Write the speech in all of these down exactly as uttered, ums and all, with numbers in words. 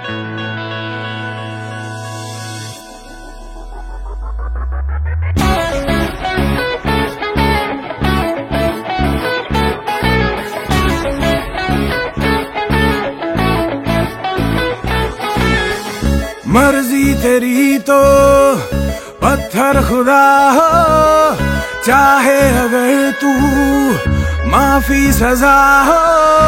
मर्जी तेरी तो पत्थर खुदा हो, चाहे अगर तू माफी सजा हो।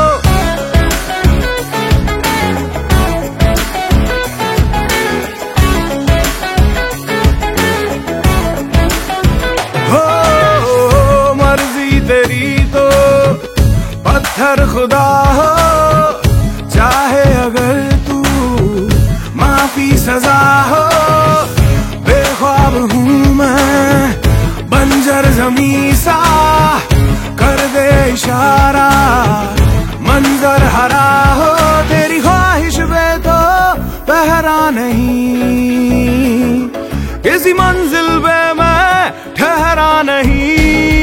हो मर्जी तेरी तो पत्थर खुदा हो, चाहे अगर तू माफी सजा हो। बेख्वाब हूँ मैं बंजर ज़मीं सा, कर दे इशारा मंजर हरा हो। तेरी ख्वाहिश पे तो पहरा नहीं, किसी मंजिल पे मैं ठहरा नहीं।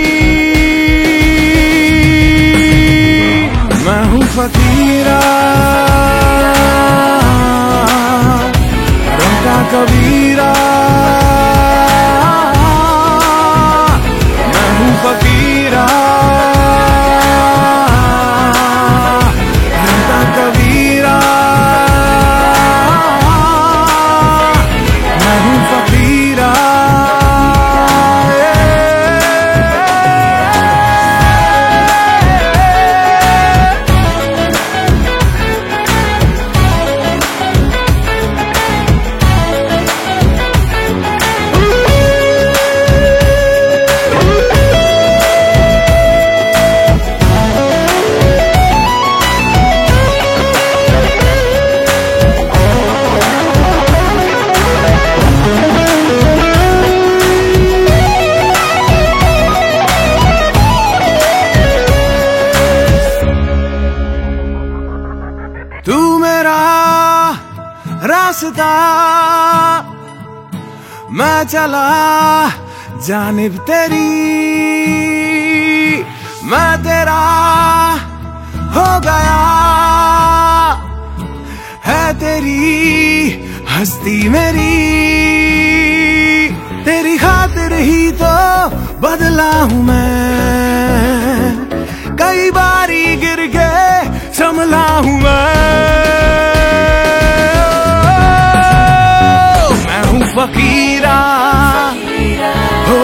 मैं हूँ फकीरा कबीरा, मैं हूँ फकीरा रंगा कबीरा, मैं हूँ फकीरा। तू मेरा रास्ता, मैं चला जानिब तेरी। मैं तेरा हो गया, है तेरी हस्ती मेरी। तेरी खातिर ही तो बदला हूँ मैं, कई बारी गिर के संभला हूँ मैं। मैं हूँ फकीरा हो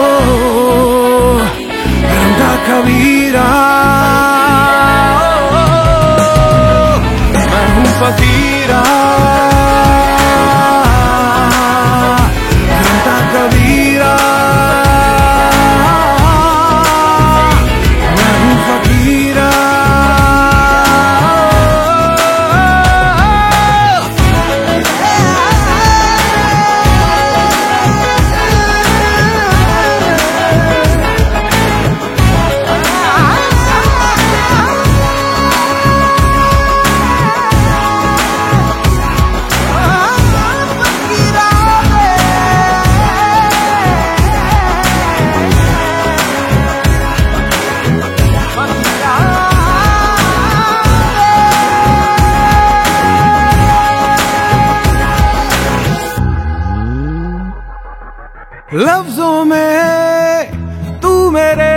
रंगा कबीरा, मैं हूँ फकीरा रंगा कबीरा, मैं हूँ फकीरा। लफ्जों में तू मेरे,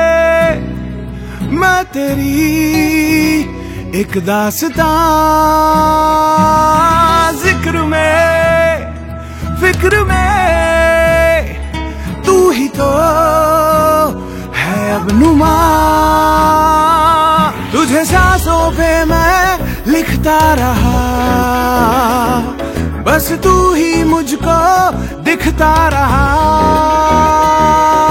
मैं तेरी एक दास्तां। जिक्र में फिक्र में तू ही तो है अब नुमा। तुझे सांसों पे मैं लिखता रहा, बस तू ही मुझको दिखता रहा।